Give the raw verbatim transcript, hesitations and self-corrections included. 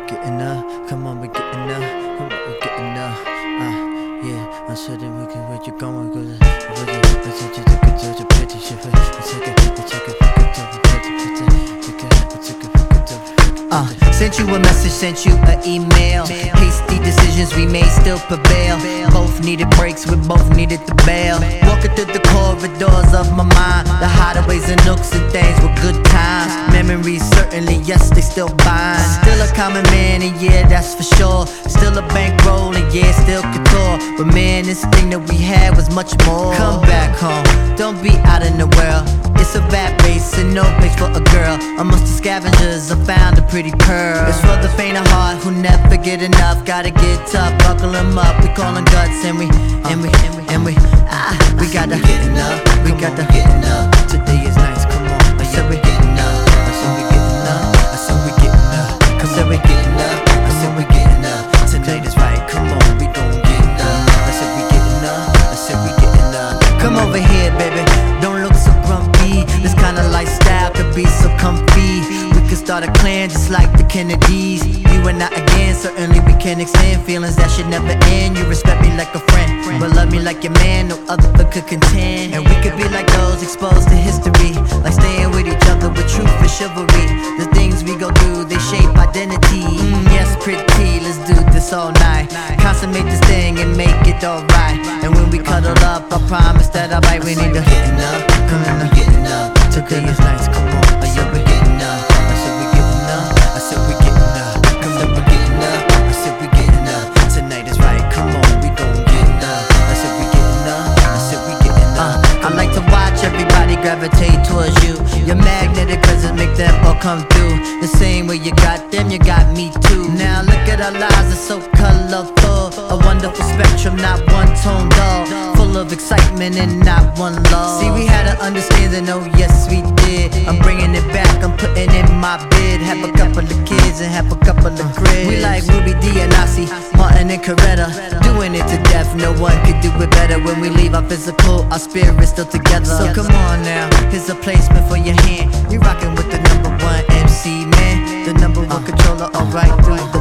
getting up, come on, we getting up, come on, we getting up. Ah, yeah, I'm sure that we can where you going, cause I really, I said you took it to the pretty shit, I took it, I took it, I took it, I took it, I took it, Uh, sent you a message, sent you an email. Hasty decisions we made still prevail. Both needed breaks, we both needed the bail. Walking through the corridors of my mind, the hideaways and nooks and things were good times. Memories certainly, yes, they still bind. Still a common man, and yeah, that's for sure. Still a bankroll, and yeah, still couture. But man, this thing that we had was much more. Come back home, don't be out in the world. It's a bad race and no place for a girl. Amongst the scavengers, I found a pretty pearl. It's for the faint of heart who never get enough. Gotta get tough, buckle them up. We call them guts and we, and we, and we, and we, ah, we gotta getting up. We gotta getting up. Today is nice, come on. I said we getting up. I said we getting up. I said we getting up. I said we getting up. I said we getting up. Tonight is right, come on, we gon' get up. I said we getting up. I said we getting up. Come over here, baby. Don't look so grumpy. This kind of lifestyle could be so comfy. We could start a clan just like the Kennedys. You and I again, certainly we can extend feelings that should never end. You respect me like a friend, but love me like your man, no other could contend. And we could be like those exposed to history, like staying with each other with truth and chivalry. The things we go through, they shape identity. Mm, yes, pretty, let's do this all night. Consummate this thing and make it alright. And when we cuddle up, I promise that I'll bite. We need to getting up, come on, we getting up. Today is nice, come on. I said we getting up. I said we getting up. I said we getting up. Come on, we getting up. I said we getting up. Tonight is right, come on, we gon' get up. I said we getting up. I said we getting up. Uh, I like to watch everybody gravitate towards you. You're magnetic cause it make them all come through. The same way you got them, you got me too. Now look at our lives, it's so colorful. A wonderful spectrum, not one tone dull. Full of excitement and not one love. See, we had an understanding, oh yes we did. I'm bringing it back, I'm putting in my bid. Have a couple of kids and have a couple of cribs. We like Ruby D and Ossie, Martin and Coretta. Doing it to death, no one could do it better. When we leave our physical, our spirit's still together. So come on now, here's a placement for your hand. You rockin' with the number one M C, man. The number one controller, alright through the